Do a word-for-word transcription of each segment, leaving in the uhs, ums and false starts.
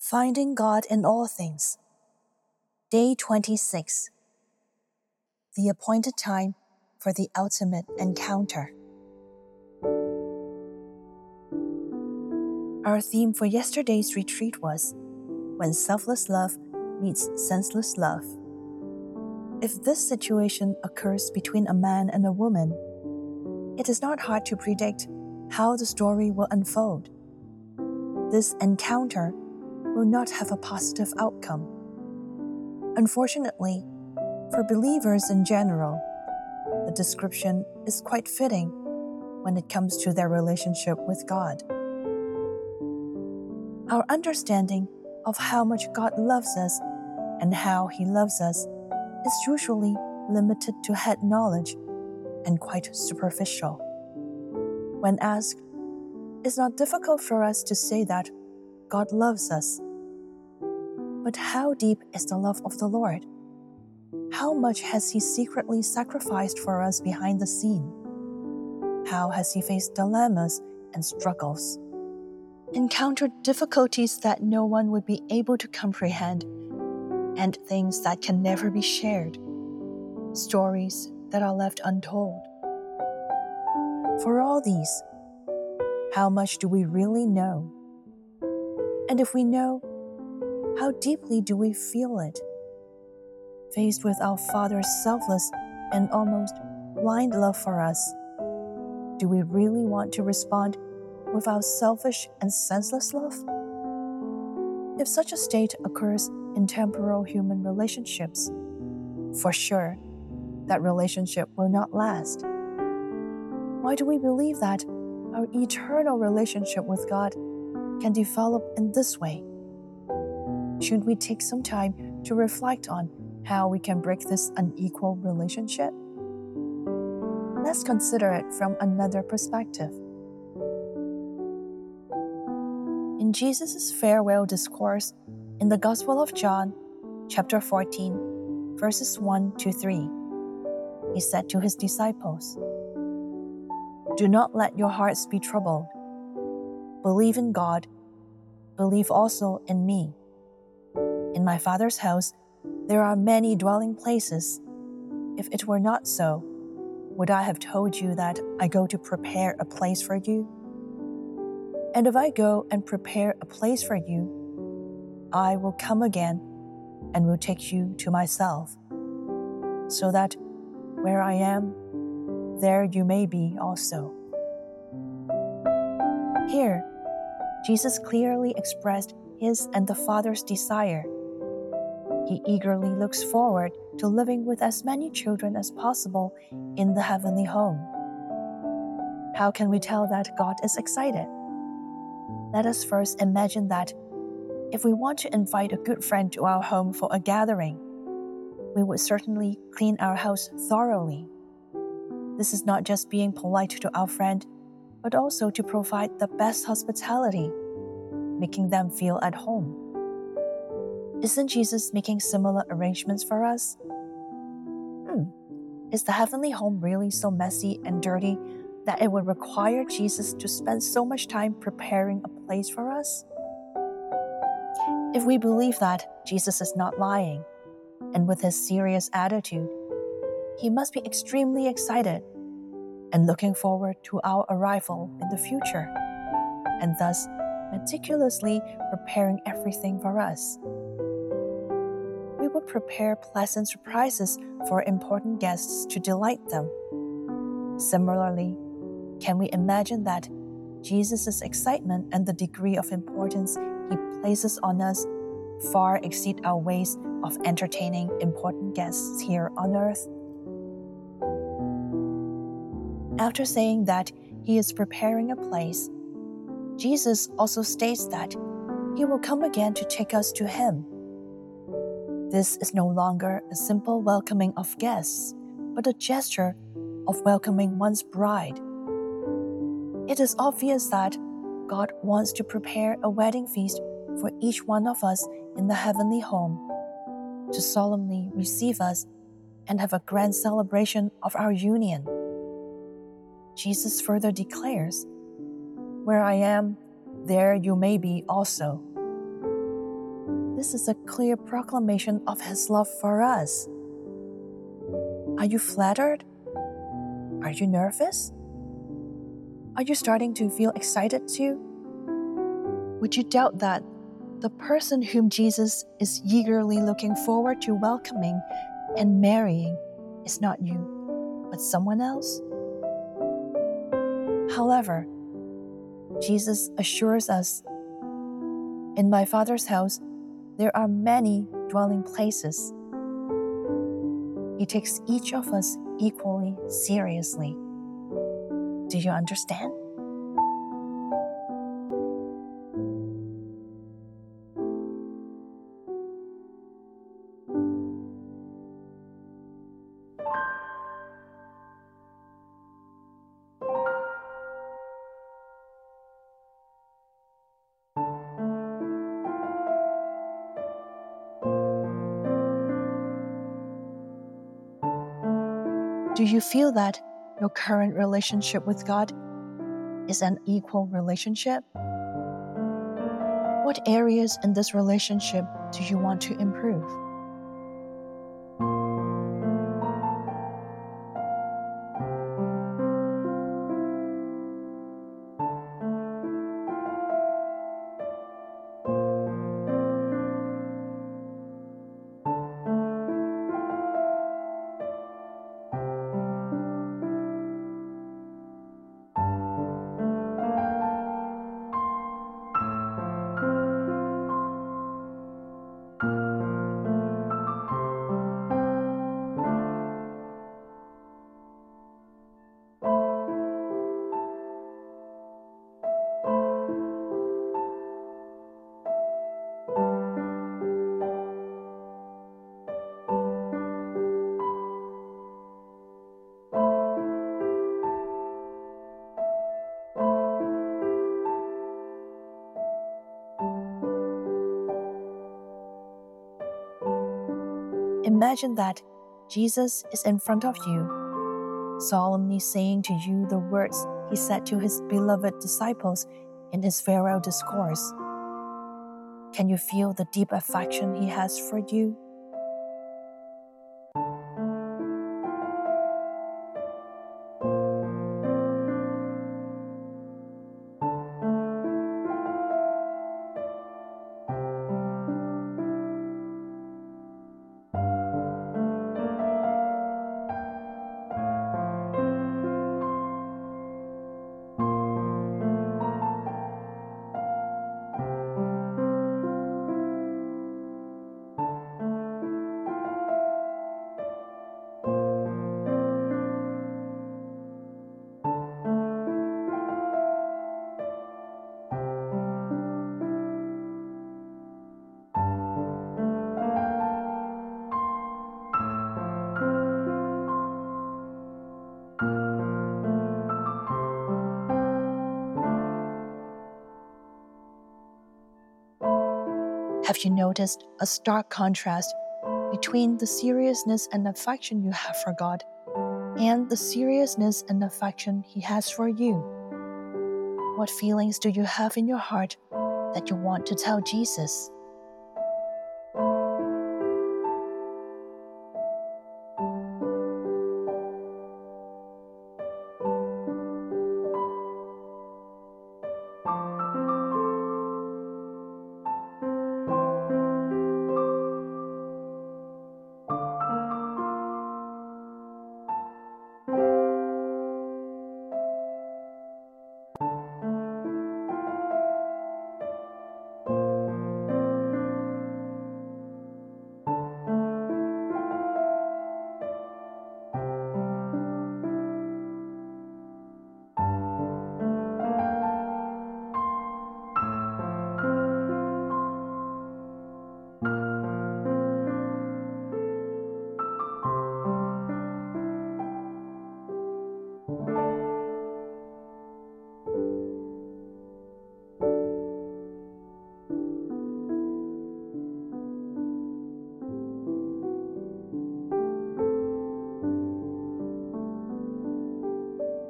Finding God in All Things. Day twenty-six. The appointed time for the ultimate encounter. Our theme for yesterday's retreat was When Selfless Love Meets Senseless Love. If this situation occurs between a man and a woman, it is not hard to predict how the story will unfold. This encounter will not have a positive outcome. Unfortunately, for believers in general, the description is quite fitting when it comes to their relationship with God. Our understanding of how much God loves us and how He loves us is usually limited to head knowledge and quite superficial. When asked, it's not difficult for us to say that God loves us. But how deep is the love of the Lord? How much has He secretly sacrificed for us behind the scene? How has He faced dilemmas and struggles, encountered difficulties that no one would be able to comprehend, and things that can never be shared, stories that are left untold? For all these, how much do we really know? And if we know, how deeply do we feel it? Faced with our Father's selfless and almost blind love for us, do we really want to respond with our selfish and senseless love? If such a state occurs in temporal human relationships, for sure, that relationship will not last. Why do we believe that our eternal relationship with God can develop in this way? Should we take some time to reflect on how we can break this unequal relationship? Let's consider it from another perspective. In Jesus' farewell discourse in the Gospel of John, chapter fourteen, verses one to three, He said to His disciples, "Do not let your hearts be troubled. Believe in God, believe also in me. In my Father's house there are many dwelling places. If it were not so, would I have told you that I go to prepare a place for you? And if I go and prepare a place for you, I will come again and will take you to myself, so that where I am, there you may be also." Here, Jesus clearly expressed His and the Father's desire. He eagerly looks forward to living with as many children as possible in the heavenly home. How can we tell that God is excited? Let us first imagine that if we want to invite a good friend to our home for a gathering, we would certainly clean our house thoroughly. This is not just being polite to our friend, but also to provide the best hospitality, making them feel at home. Isn't Jesus making similar arrangements for us? Hmm, is the heavenly home really so messy and dirty that it would require Jesus to spend so much time preparing a place for us? If we believe that Jesus is not lying, and with His serious attitude, He must be extremely excited and looking forward to our arrival in the future, and thus meticulously preparing everything for us. We would prepare pleasant surprises for important guests to delight them. Similarly, can we imagine that Jesus' excitement and the degree of importance He places on us far exceed our ways of entertaining important guests here on earth? After saying that He is preparing a place, Jesus also states that He will come again to take us to Him. This is no longer a simple welcoming of guests, but a gesture of welcoming one's bride. It is obvious that God wants to prepare a wedding feast for each one of us in the heavenly home, to solemnly receive us and have a grand celebration of our union. Jesus further declares, "Where I am, there you may be also." This is a clear proclamation of His love for us. Are you flattered? Are you nervous? Are you starting to feel excited too? Would you doubt that the person whom Jesus is eagerly looking forward to welcoming and marrying is not you, but someone else? However, Jesus assures us, "In my Father's house, there are many dwelling places." He takes each of us equally seriously. Do you understand? Do you feel that your current relationship with God is an equal relationship? What areas in this relationship do you want to improve? Imagine that Jesus is in front of you, solemnly saying to you the words He said to His beloved disciples in His farewell discourse. Can you feel the deep affection He has for you? Have you noticed a stark contrast between the seriousness and affection you have for God and the seriousness and affection He has for you? What feelings do you have in your heart that you want to tell Jesus?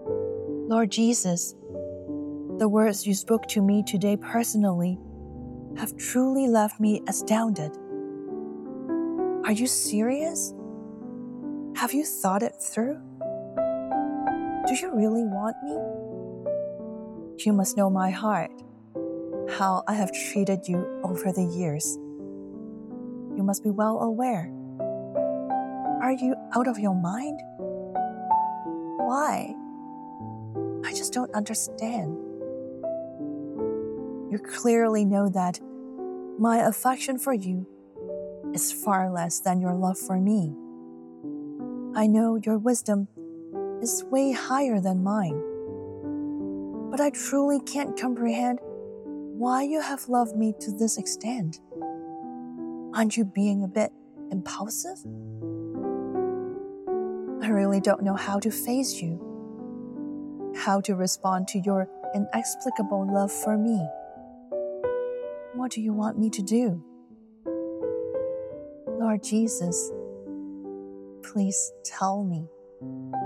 Lord Jesus, the words you spoke to me today personally have truly left me astounded. Are you serious? Have you thought it through? Do you really want me? You must know my heart, how I have treated you over the years. You must be well aware. Are you out of your mind? Why? I just don't understand. You clearly know that my affection for you is far less than your love for me. I know your wisdom is way higher than mine, but I truly can't comprehend why you have loved me to this extent. Aren't you being a bit impulsive? I really don't know how to face you, how to respond to your inexplicable love for me. What do you want me to do? Lord Jesus, please tell me.